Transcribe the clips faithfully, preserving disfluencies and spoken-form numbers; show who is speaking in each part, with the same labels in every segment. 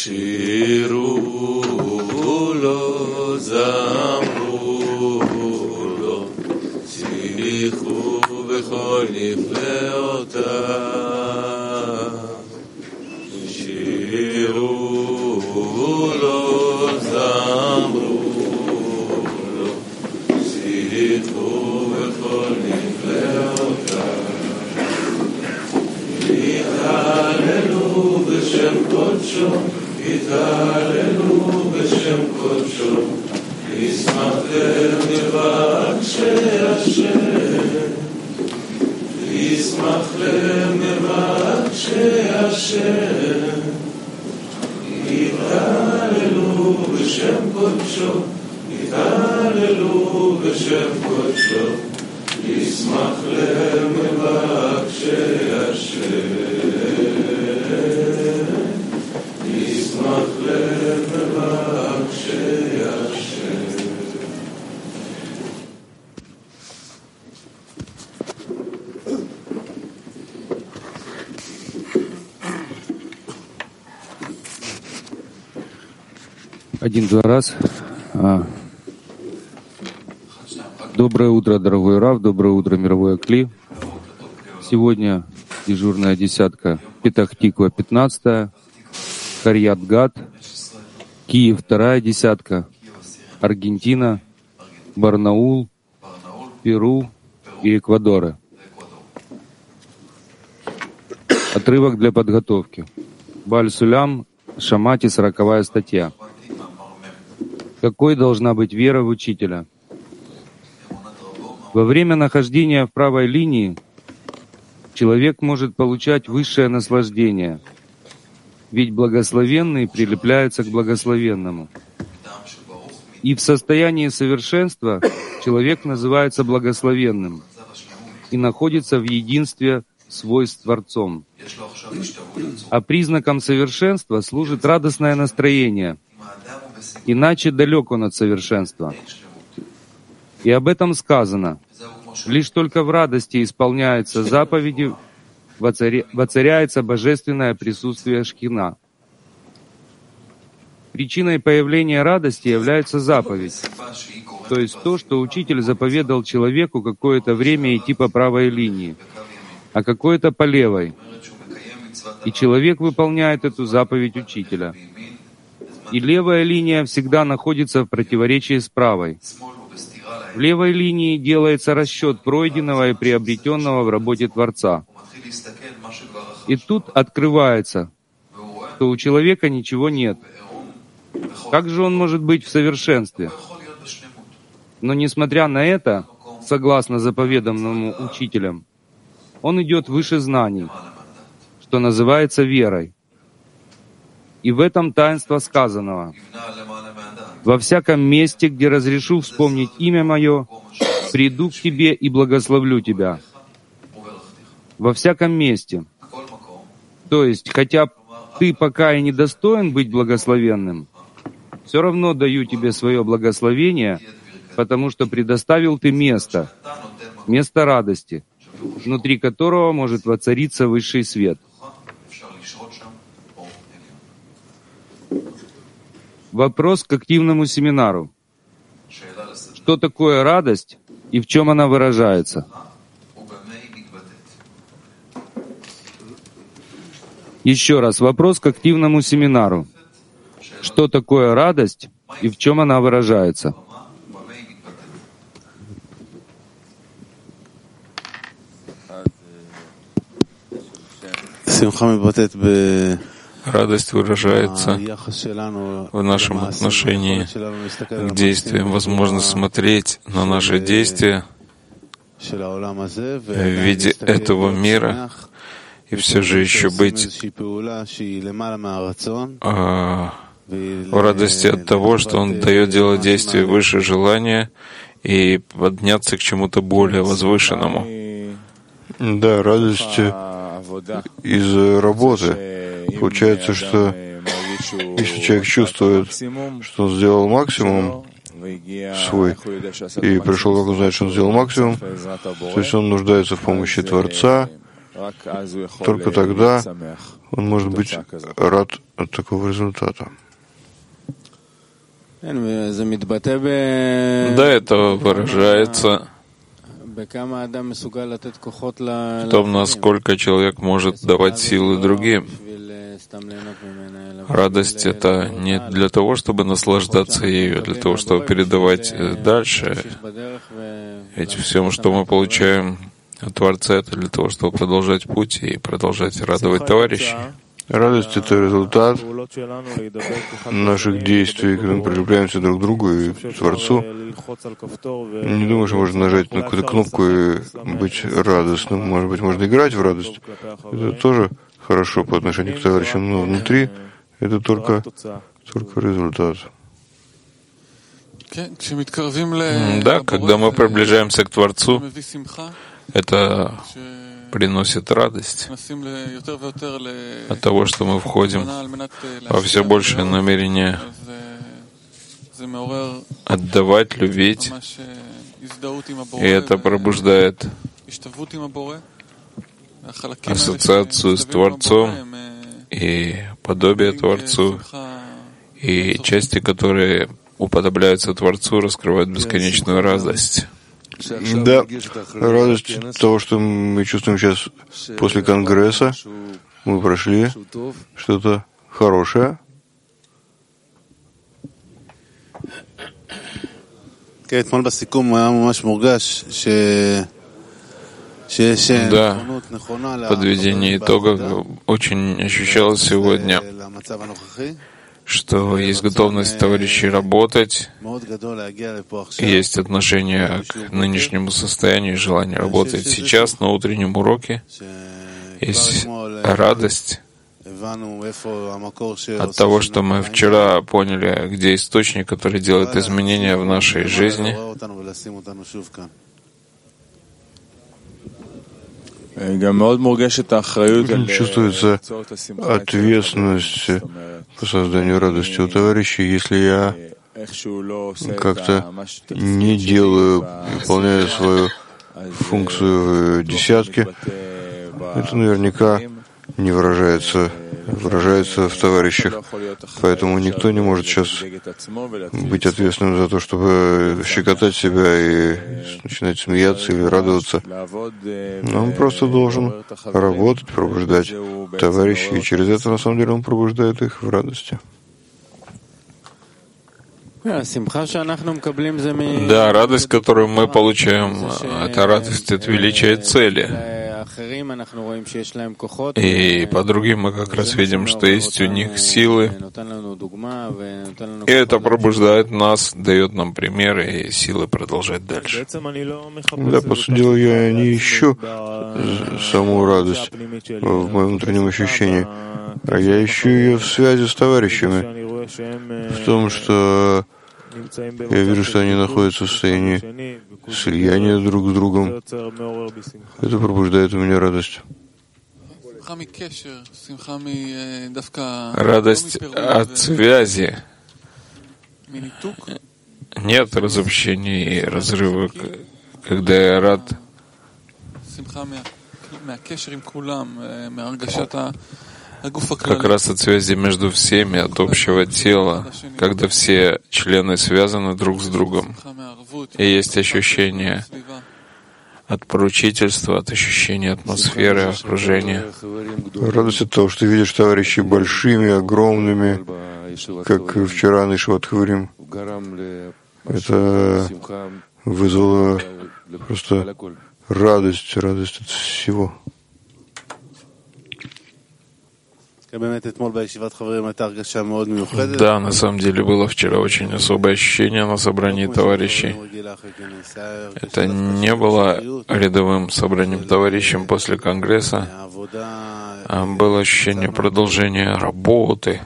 Speaker 1: שירו לו, זמרו לו, צליחו בכל נפלאותיו. שירו לו, זמרו לו, צליחו בכל נפלאותיו. יתהללו בשם קודשו, יתהללו בשם קודשו, ישמח למבקשי השם, ישמח למבקשי השם. יתהללו בשם קודשו, יתהללו בשם קודשו, ישמח למבקשי השם, ישמח למבקשי השם.
Speaker 2: Один-два раз. А. Доброе утро, дорогой Рав, доброе утро, мировой Акли. Сегодня дежурная десятка Петах-Тиква пятнадцатая, Карьят-Гат, Киев вторая десятка, Аргентина, Барнаул, Перу и Эквадоры. Отрывок для подготовки. Баль-Сулям, Шамати, сороковая статья. Какой должна быть вера в учителя? Во время нахождения в правой линии человек может получать высшее наслаждение, ведь благословенный прилепляется к благословенному. И в состоянии совершенства человек называется благословенным и находится в единстве свой с Творцом. А признаком совершенства служит радостное настроение, иначе далек он от совершенства. И об этом сказано: лишь только в радости исполняются заповеди, воцаряется божественное присутствие Шхина. Причиной появления радости является заповедь, то есть то, что учитель заповедал человеку какое-то время идти по правой линии, а какое-то по левой. И человек выполняет эту заповедь учителя. И левая линия всегда находится в противоречии с правой. В левой линии делается расчет пройденного и приобретенного в работе Творца. И тут открывается, что у человека ничего нет. Как же он может быть в совершенстве? Но несмотря на это, согласно заповеданному учителям, он идет выше знаний, что называется верой. И в этом таинство сказанного: «Во всяком месте, где разрешу вспомнить имя Мое, приду к тебе и благословлю тебя». Во всяком месте. То есть, хотя ты пока и не достоин быть благословенным, все равно даю тебе свое благословение, потому что предоставил ты место, место радости, внутри которого может воцариться высший свет. Вопрос к активному семинару. Что такое радость и в чем она выражается? Еще раз, вопрос к активному семинару. Что такое радость и в чем она выражается?
Speaker 3: Радость выражается в нашем отношении к действиям. Возможно смотреть на наши действия в виде этого мира и все же еще быть а, в радости от того, что Он дает делать действия выше желания и подняться к чему-то более возвышенному.
Speaker 4: Да, радость из работы. Получается, что если человек чувствует, что он сделал максимум свой, и пришел, как он знает, что он сделал максимум, то есть он нуждается в помощи Творца, только тогда он может быть рад от такого результата.
Speaker 3: Да, это выражается в том, насколько человек может давать силы другим. Радость — это не для того, чтобы наслаждаться ею, а для того, чтобы передавать дальше. Ведь всем, что мы получаем от Творца, это для того, чтобы продолжать путь и продолжать радовать товарищей.
Speaker 4: Радость — это результат наших действий, когда мы прилепляемся друг к другу и Творцу. Не думаю, что можно нажать на какую-то кнопку и быть радостным. Может быть, можно играть в радость. Это тоже хорошо по отношению к товарищам, но внутри это только, только результат.
Speaker 3: Да, когда мы приближаемся к Творцу, это приносит радость от того, что мы входим во все большее намерение отдавать, любить, и это пробуждает ассоциацию с Творцом и подобие Творцу, и части, которые уподобляются Творцу, раскрывают бесконечную радость.
Speaker 4: Да, радость того, что мы чувствуем сейчас после Конгресса, мы прошли что-то хорошее.
Speaker 3: Да, подведение итогов очень ощущалось сегодня, что есть готовность товарищей работать, есть отношение к нынешнему состоянию, желание работать сейчас на утреннем уроке, есть радость от того, что мы вчера поняли, где источник, который делает изменения в нашей жизни.
Speaker 4: Чувствуется ответственность по созданию радости у товарищей, если я как-то не делаю, выполняю свою функцию в десятке, это наверняка не выражается, выражается в товарищах. Поэтому никто не может сейчас быть ответственным за то, чтобы щекотать себя и начинать смеяться или радоваться. Но он просто должен работать, пробуждать товарищей, и через это, на самом деле, он пробуждает их в радости.
Speaker 3: Да, радость, которую мы получаем, это радость от величия цели. И по другим мы как раз видим, что есть у них силы, и это пробуждает нас, дает нам примеры и силы продолжать дальше.
Speaker 4: Да, по сути дела, я не ищу саму радость в моем внутреннем ощущении, а я ищу ее в связи с товарищами, в том, что я вижу, что они находятся в состоянии слияния друг с другом. Это пробуждает у меня радость.
Speaker 3: Радость от связи. Нет разобщения и разрыва, когда я рад как раз от связи между всеми, от общего тела, когда все члены связаны друг с другом. И есть ощущение от поручительства, от ощущения атмосферы, окружения.
Speaker 4: Радость от того, что ты видишь товарищей большими, огромными, как вчера на Ишват Хаварим. Это вызвало просто радость, радость от всего.
Speaker 3: Да, на самом деле было вчера очень особое ощущение на собрании товарищей. Это не было рядовым собранием товарищей после Конгресса, а было ощущение продолжения работы.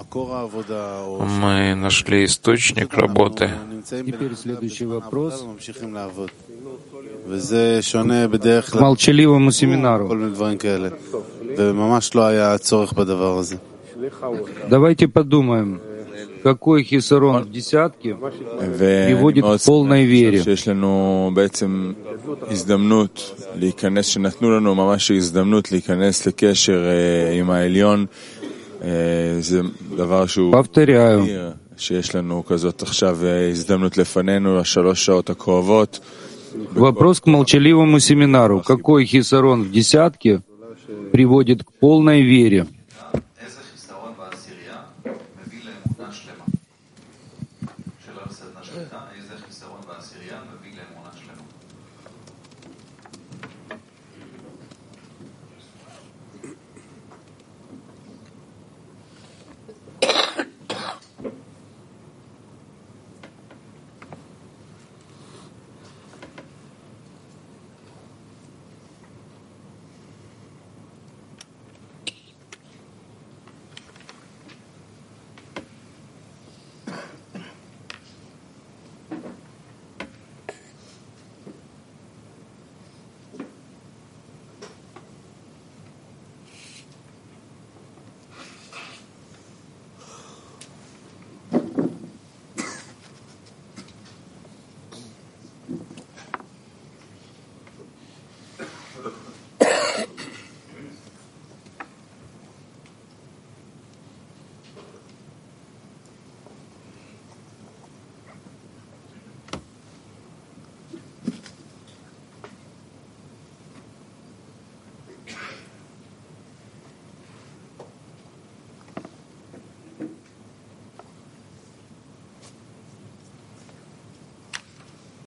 Speaker 3: Мы нашли источник работы.
Speaker 2: Теперь следующий вопрос к молчаливому семинару. Давайте подумаем, какой хисарон в десятке приводит к полной вере.
Speaker 5: שיש לנו בעצם הזדמנות להיכנס, שנתנו לנו ממש הזדמנות להיכנס לקשר עם העליון. זה דבר שהוא נדיר, שיש לנו כזאת עכשיו הזדמנות לפנינו לשלוש שעות הקרובות.
Speaker 2: Вопрос к молчаливому семинару. Какой хисарон в десятке приводит к полной вере?